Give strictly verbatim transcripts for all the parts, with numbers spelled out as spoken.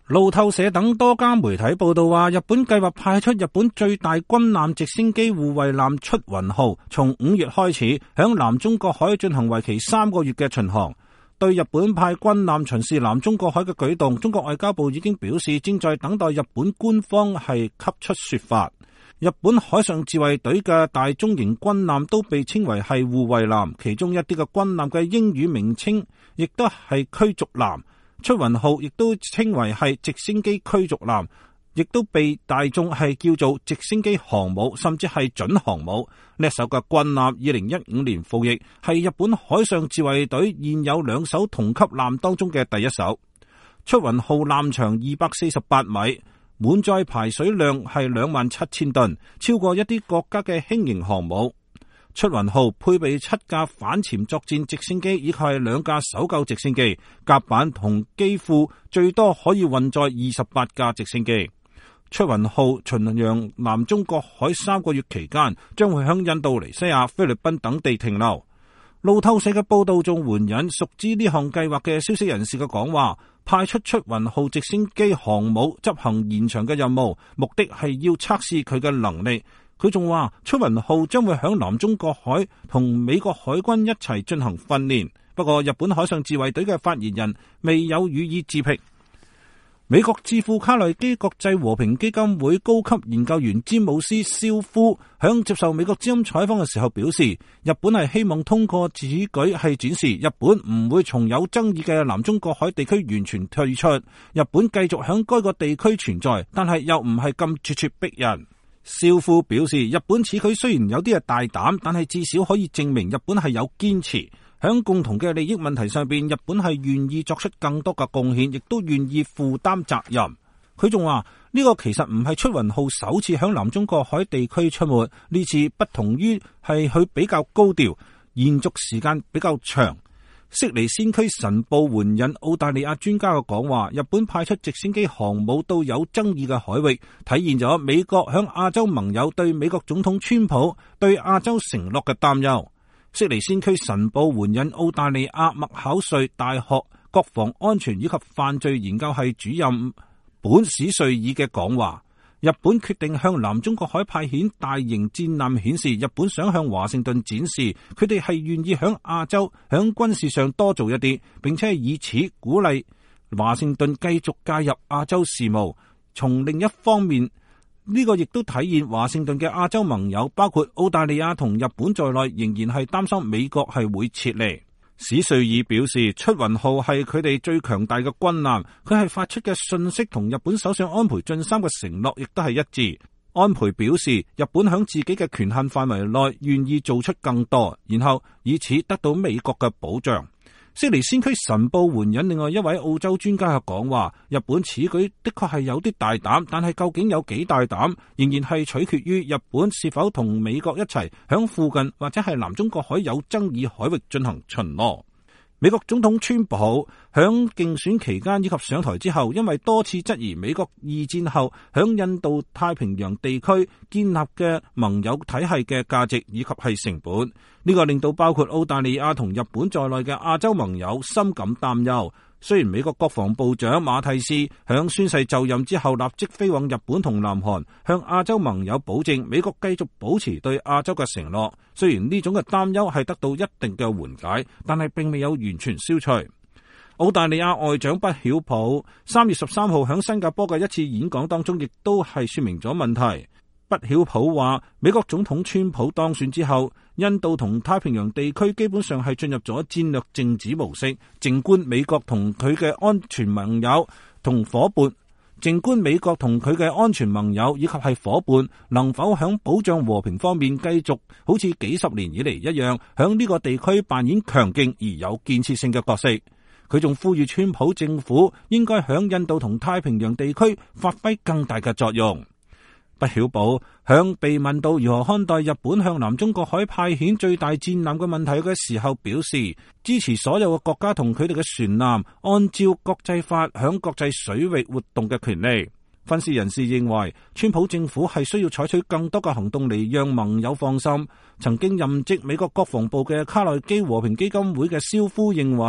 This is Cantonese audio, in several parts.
路透社等多家媒體報道話，日本計劃派出日本最大軍艦直升機護衛艦出雲號，從五月開始響南中國海進行為期三個月嘅巡航。對日本派軍艦巡視南中國海嘅舉動，中國外交部已經表示正在等待日本官方係給出說法。日本海上自衛隊嘅大中型軍艦都被稱為係護衛艦，其中一啲嘅軍艦嘅英語名稱亦都係驅逐艦。出雲號亦都稱為係直升機驅逐艦，亦都被大眾係叫做直升機航母，甚至係準航母。呢艘嘅軍艦二零一五年服役，係日本海上自衛隊現有兩艘同級艦當中嘅第一艘。出雲號艦長二百四十八米，滿載排水量係兩萬七千噸，超過一啲國家嘅輕型航母。出雲號配備七架反潛作戰直升機，以及係兩架搜救直升機，甲板同機庫最多可以運載二十八架直升機。出雲號巡洋南中國海三個月期間，將會響印度尼西亞、菲律賓等地停留。路透社嘅報道仲援引熟知呢項計劃嘅消息人士嘅講話，派出出雲號直升機航母執行延長嘅任務，目的係要測試佢嘅能力。佢仲話，出雲號將會響南中國海同美國海軍一齊進行訓練。不過，日本海上自衛隊嘅發言人未有予以置評。美國智庫卡內基國際和平基金會高級研究員詹姆斯·肖夫響接受美國之音採訪嘅時候表示，日本係希望通過此舉係展示日本唔會從有爭議嘅南中國海地區完全退出，日本繼續響該個地區存在，但係又唔係咁咄咄逼人。少夫表示，日本此舉雖然有啲係大膽，但係至少可以證明日本係有堅持，響共同嘅利益問題上邊，日本係願意作出更多嘅貢獻，亦都願意負擔責任。佢仲話呢個其實唔係出雲號首次響南中國海地區出沒，呢次不同於係佢比較高調，延續時間比較長。悉尼先驅晨報援引澳大利亞專家嘅講話，日本派出直升機航母到有爭議嘅海域，體現咗美國響亞洲盟友對美國總統川普對亞洲承諾嘅擔憂。悉尼先驅晨報援引澳大利亞麥考瑞大學國防安全以及犯罪研究系主任本史瑞爾嘅講話，日本決定向南中國海派遣大型戰艦，顯示日本想向華盛頓展示佢哋係願意響亞洲響軍事上多做一啲，並且以此鼓勵華盛頓繼續介入亞洲事務。從另一方面，呢個亦都體現華盛頓嘅亞洲盟友包括澳大利亞同日本在內，仍然係擔心美國係會撤離。史瑞爾表示，出雲號係佢哋最強大嘅軍艦，佢係發出嘅信息同日本首相安倍晉三嘅承諾亦都係一致。安倍表示，日本響自己嘅權限範圍內願意做出更多，然後以此得到美國嘅保障。悉尼先驅晨報援引另外一位澳洲專家嘅講話，日本此舉的確係有啲大膽，但係究竟有幾大膽，仍然係取決於日本是否同美國一齊響附近或者係南中國海有爭議海域進行巡邏。美國總統川普響競選期間以及上台之後，因為多次質疑美國二戰後響印度太平洋地區建立嘅盟友體系嘅價值以及係成本，呢、這個令到包括澳大利亞同日本在內嘅亞洲盟友深感擔憂。雖然美國國防部長馬蒂斯響宣誓就任之後立即飛往日本同南韓，向亞洲盟友保證美國繼續保持對亞洲嘅承諾。雖然呢種嘅擔憂係得到一定嘅緩解，但係並未有完全消除。澳大利亞外長畢曉普三月十三號響新加坡嘅一次演講當中，亦都係說明咗問題。畢曉普話，美國總統川普當選之後，印度同太平洋地區基本上係進入咗戰略靜止模式。靜觀美國同佢嘅安全盟友同伙伴，靜觀美國同佢嘅安全盟友以及係伙伴能否響保障和平方面繼續好似幾十年以嚟一樣，響呢個地區扮演強勁而有建設性嘅角色。佢仲呼籲川普政府應該響印度同太平洋地區發揮更大嘅作用。畢曉普向被問到如何看待日本向南中國海派遣最大戰艦嘅問題嘅時候，表示支持所有嘅國家同佢哋嘅船艦按照國際法響國際水域活動嘅權利。分析人士認為，川普政府係需要採取更多嘅行動嚟讓盟友放心。曾經任職美國國防部嘅卡內基和平基金會嘅肖夫認為，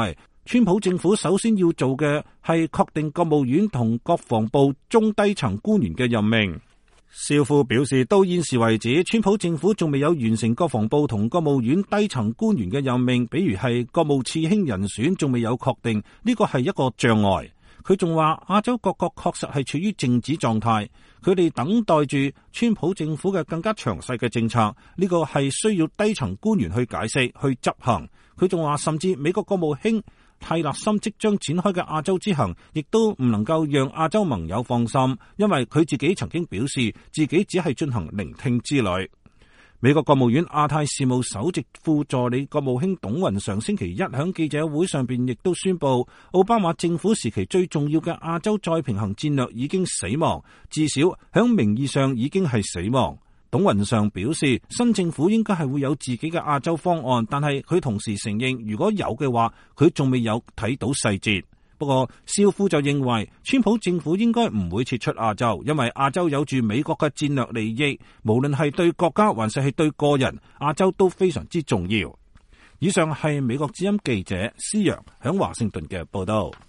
川普政府首先要做嘅係確定國務院同國防部中低層官員嘅任命。少庫表示，到現時為止，川普政府仲未有完成國防部同國務院低層官員嘅任命，比如係國務次卿人選仲未有確定，呢個係一個障礙。佢仲話亞洲各國確實係處於靜止狀態，佢哋等待住川普政府嘅更加詳細嘅政策，呢個係需要低層官員去解釋、去執行。佢仲話，甚至美國國務卿泰勒森即將展開嘅亞洲之行，亦都唔能夠讓亞洲盟友放心，因為佢自己曾經表示自己只係進行聆聽之旅。美國國務院亞太事務首席副助理國務卿董雲上星期一響記者會上邊亦都宣布，奧巴馬政府時期最重要嘅亞洲再平衡戰略已經死亡，至少響名義上已經係死亡。董雲上表示，新政府應該係會有自己嘅亞洲方案，但係佢同時承認，如果有嘅話，佢仲未有睇到細節。不過，少夫就認為，川普政府應該唔會撤出亞洲，因為亞洲有住美國嘅戰略利益，無論係對國家還是係對個人，亞洲都非常之重要。以上係美國之音記者施洋響華盛頓嘅報道。